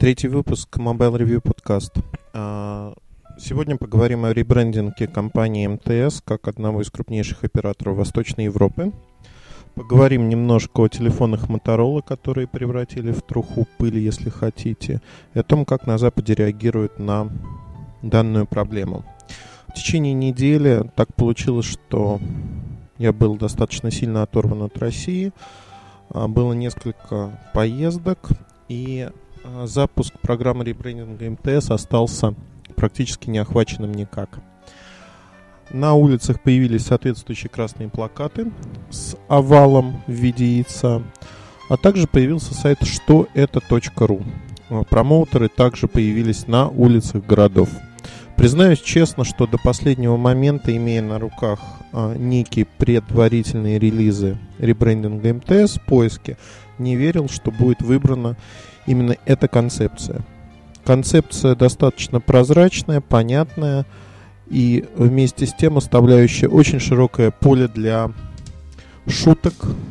Третий выпуск Mobile Review Podcast. Сегодня поговорим о ребрендинге компании МТС как одного из крупнейших операторов Восточной Европы. Поговорим немножко о телефонах Motorola, которые превратили в труху пыли, если хотите, и о том, как на Западе реагируют на данную проблему. В течение недели так получилось, что я был достаточно сильно оторван от России. Было несколько поездок, и запуск программы ребрендинга МТС остался практически неохваченным никак. На улицах появились соответствующие красные плакаты с овалом в виде яйца, а также появился сайт что-это.ру. Промоутеры также появились на улицах городов. Признаюсь честно, что до последнего момента, имея на руках некие предварительные релизы ребрендинга МТС в поиске, не верил, что будет выбрана именно эта концепция. Концепция достаточно прозрачная, понятная и вместе с тем оставляющая очень широкое поле для шуток,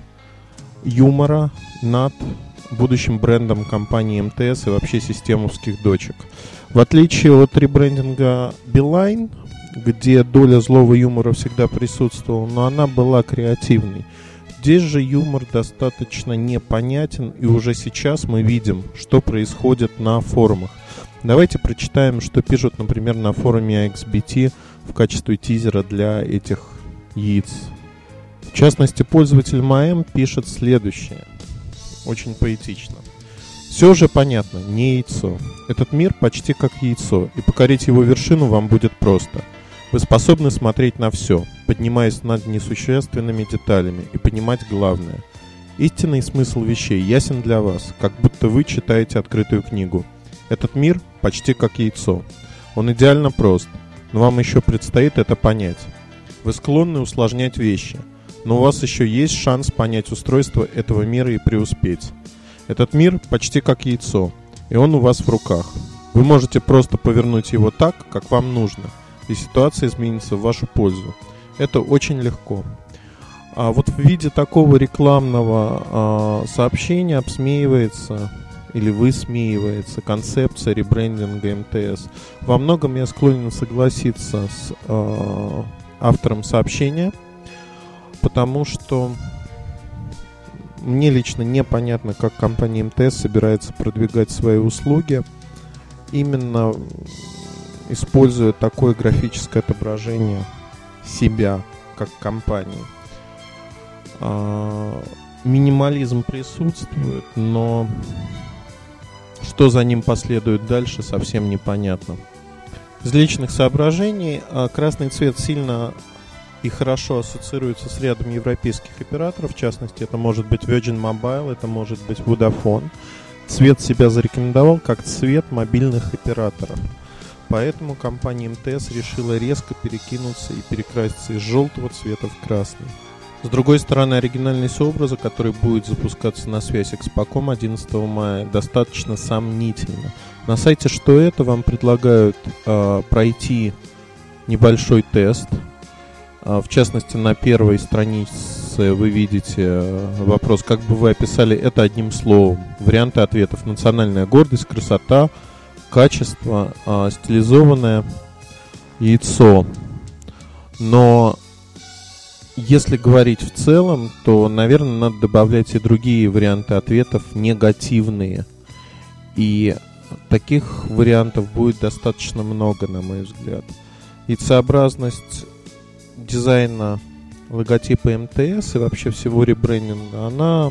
юмора над будущим брендом компании МТС и вообще системовских дочек. В отличие от ребрендинга Билайн, где доля злого юмора всегда присутствовала, но она была креативной. Здесь же юмор достаточно непонятен, и уже сейчас мы видим, что происходит на форумах. Давайте прочитаем, что пишут, например, на форуме AXBT в качестве тизера для этих яиц. В частности, пользователь МАЭМ пишет следующее. Очень поэтично. Все же понятно, не яйцо. Этот мир почти как яйцо, и покорить его вершину вам будет просто. Вы способны смотреть на все, поднимаясь над несущественными деталями и понимать главное. Истинный смысл вещей ясен для вас, как будто вы читаете открытую книгу. Этот мир почти как яйцо. Он идеально прост, но вам еще предстоит это понять. Вы склонны усложнять вещи, но у вас еще есть шанс понять устройство этого мира и преуспеть. Этот мир почти как яйцо, и он у вас в руках. Вы можете просто повернуть его так, как вам нужно, и ситуация изменится в вашу пользу. Это очень легко. А вот в виде такого рекламного сообщения обсмеивается или высмеивается концепция ребрендинга МТС. Во многом я склонен согласиться с автором сообщения, потому что мне лично непонятно, как компания МТС собирается продвигать свои услуги, именно используя такое графическое отображение себя как компании. Минимализм присутствует, но что за ним последует дальше, совсем непонятно. Из личных соображений красный цвет сильно и хорошо ассоциируется с рядом европейских операторов. В частности, это может быть Virgin Mobile, это может быть Vodafone. Цвет себя зарекомендовал как цвет мобильных операторов. Поэтому компания МТС решила резко перекинуться и перекраситься из желтого цвета в красный. С другой стороны, оригинальность образа, который будет запускаться на связь Экспоком 11 мая, достаточно сомнительна. На сайте «Что это» вам предлагают пройти небольшой тест. В частности, на первой странице вы видите вопрос, как бы вы описали это одним словом. Варианты ответов: национальная гордость, красота, качество, стилизованное яйцо. Но если говорить в целом, то, наверное, надо добавлять и другие варианты ответов, негативные. И таких вариантов будет достаточно много, на мой взгляд. Яйцеобразность дизайна логотипа МТС и вообще всего ребрендинга, она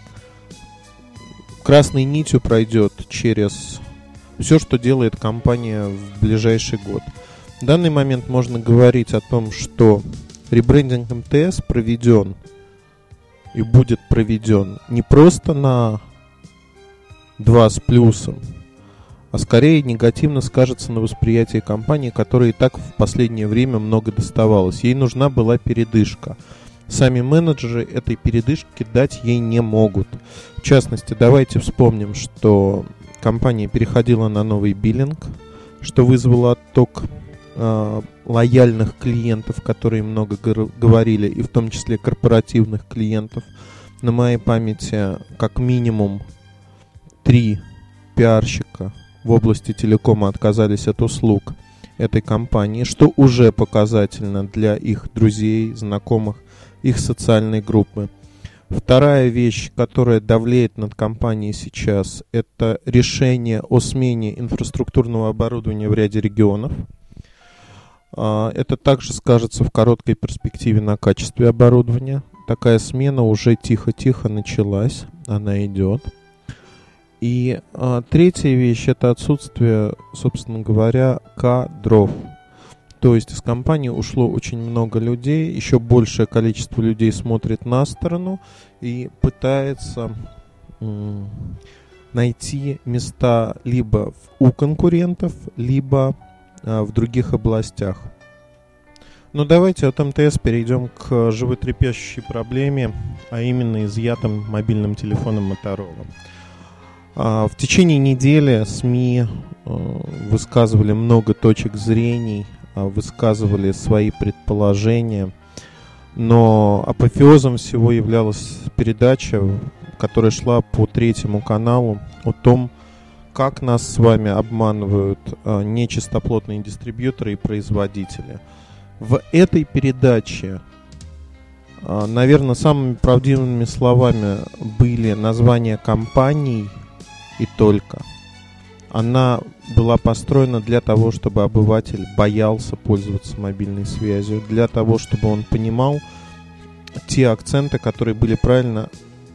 красной нитью пройдет через все, что делает компания в ближайший год. В данный момент можно говорить о том, что ребрендинг МТС проведен и будет проведен не просто на 2 с плюсом, а скорее негативно скажется на восприятии компании, которой и так в последнее время много доставалось. Ей нужна была передышка. Сами менеджеры этой передышки дать ей не могут. В частности, давайте вспомним, что компания переходила на новый биллинг, что вызвало отток лояльных клиентов, которые много говорили, и в том числе корпоративных клиентов. На моей памяти как минимум 3 пиарщика в области телекома отказались от услуг этой компании, что уже показательно для их друзей, знакомых, их социальной группы. Вторая вещь, которая давлеет над компанией сейчас, это решение о смене инфраструктурного оборудования в ряде регионов. Это также скажется в короткой перспективе на качестве оборудования. Такая смена уже тихо-тихо началась, она идет. И третья вещь — это отсутствие, собственно говоря, кадров. То есть из компании ушло очень много людей, еще большее количество людей смотрит на сторону и пытается найти места либо у конкурентов, либо в других областях. Но давайте от МТС перейдем к животрепещущей проблеме, а именно изъятым мобильным телефоном Motorola. В течение недели СМИ высказывали много точек зрений, высказывали свои предположения, но апофеозом всего являлась передача, которая шла по Третьему каналу, о том, как нас с вами обманывают нечистоплотные дистрибьюторы и производители. В этой передаче, наверное, самыми правдивыми словами были названия компаний и только. Она была построена для того, чтобы обыватель боялся пользоваться мобильной связью, для того, чтобы он понимал те акценты, которые были правильно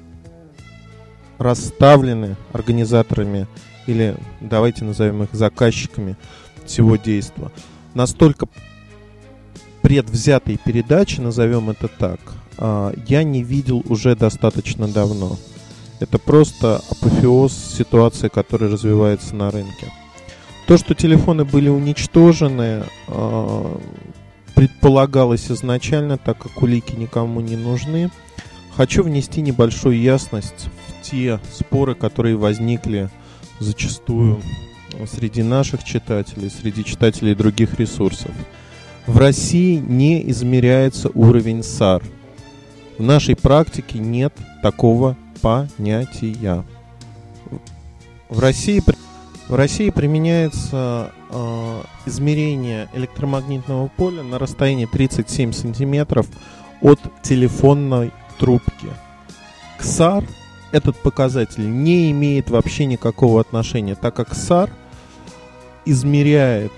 расставлены организаторами или, давайте назовем их, заказчиками всего действа. Настолько предвзятой передачи, назовем это так, я не видел уже достаточно давно. Это просто апофеоз ситуации, которая развивается на рынке. То, что телефоны были уничтожены, предполагалось изначально, так как улики никому не нужны. Хочу внести небольшую ясность в те споры, которые возникли зачастую среди наших читателей, среди читателей других ресурсов. В России не измеряется уровень SAR. В нашей практике нет такого понятия. В России применяется измерение электромагнитного поля на расстоянии 37 сантиметров от телефонной трубки. К SAR этот показатель не имеет вообще никакого отношения, так как SAR измеряет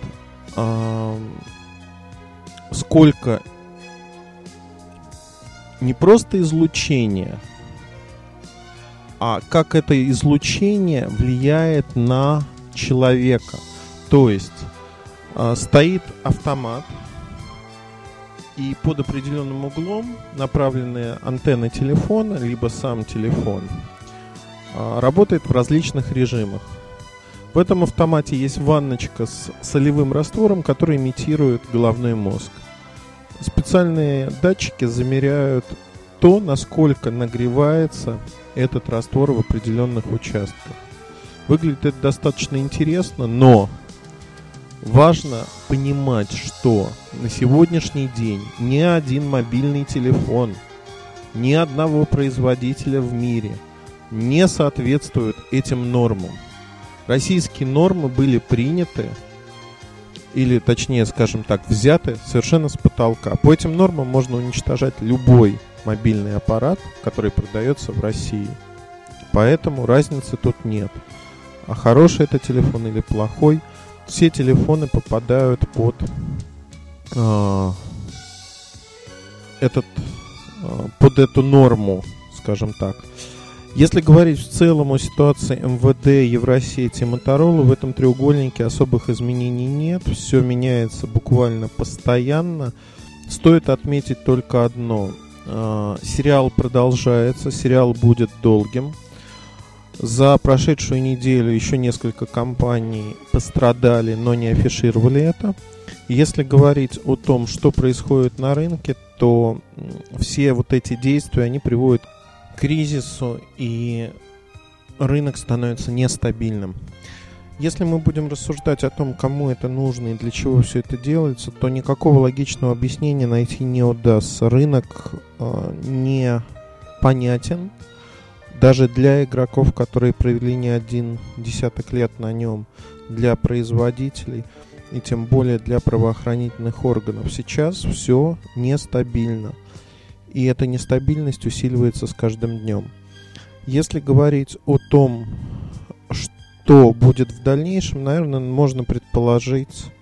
сколько не просто излучение, а как это излучение влияет на человека. То есть стоит автомат, и под определенным углом направленные антенны телефона, либо сам телефон, работает в различных режимах. В этом автомате есть ванночка с солевым раствором, который имитирует головной мозг. Специальные датчики замеряют то, насколько нагревается этот раствор в определенных участках. Выглядит это достаточно интересно, но важно понимать, что на сегодняшний день ни один мобильный телефон, ни одного производителя в мире не соответствует этим нормам. Российские нормы были приняты, или точнее, скажем так, взяты совершенно с потолка. По этим нормам можно уничтожать любой мобильный аппарат, который продается в России. Поэтому разницы тут нет. А хороший это телефон или плохой, все телефоны попадают под эту норму, скажем так. Если говорить в целом о ситуации МВД, Евросети и Motorola, в этом треугольнике особых изменений нет. Все меняется буквально постоянно. Стоит отметить только одно. Сериал продолжается, сериал будет долгим. За прошедшую неделю еще несколько компаний пострадали, но не афишировали это. Если говорить о том, что происходит на рынке, то все вот эти действия, они приводят к кризису, и рынок становится нестабильным. Если мы будем рассуждать о том, кому это нужно и для чего все это делается, то никакого логичного объяснения найти не удастся. Рынок непонятен. даже для игроков, которые провели не один десяток лет на нем, для производителей и тем более для правоохранительных органов. Сейчас все нестабильно. И эта нестабильность усиливается с каждым днем. Если говорить о том, что будет в дальнейшем, наверное, можно предположить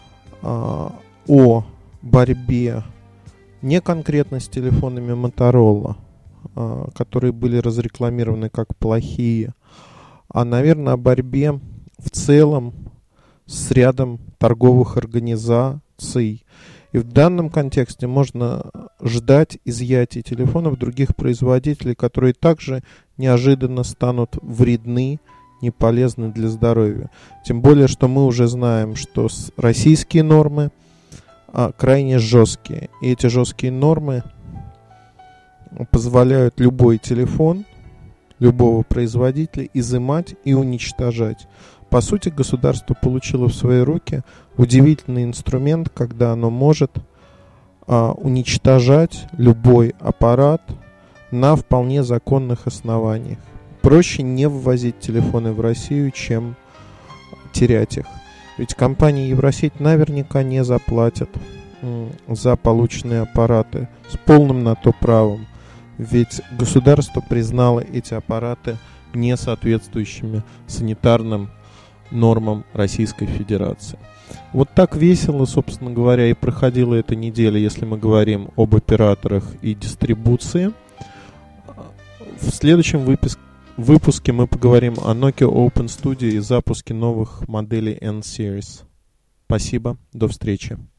о борьбе не конкретно с телефонами Motorola, которые были разрекламированы как плохие, а, наверное, о борьбе в целом с рядом торговых организаций. И в данном контексте можно ждать изъятия телефонов других производителей, которые также неожиданно станут вредны, не полезны для здоровья. Тем более, что мы уже знаем, что российские нормы крайне жесткие. И эти жесткие нормы позволяют любой телефон любого производителя изымать и уничтожать. По сути, государство получило в свои руки удивительный инструмент, когда оно может уничтожать любой аппарат на вполне законных основаниях. Проще не ввозить телефоны в Россию, чем терять их. Ведь компании Евросеть наверняка не заплатят за полученные аппараты с полным на то правом. Ведь государство признало эти аппараты не соответствующими санитарным нормам Российской Федерации. Вот так весело, собственно говоря, и проходила эта неделя, если мы говорим об операторах и дистрибуции. В следующем выпуске мы поговорим о Nokia Open Studio и запуске новых моделей N-Series. Спасибо, до встречи.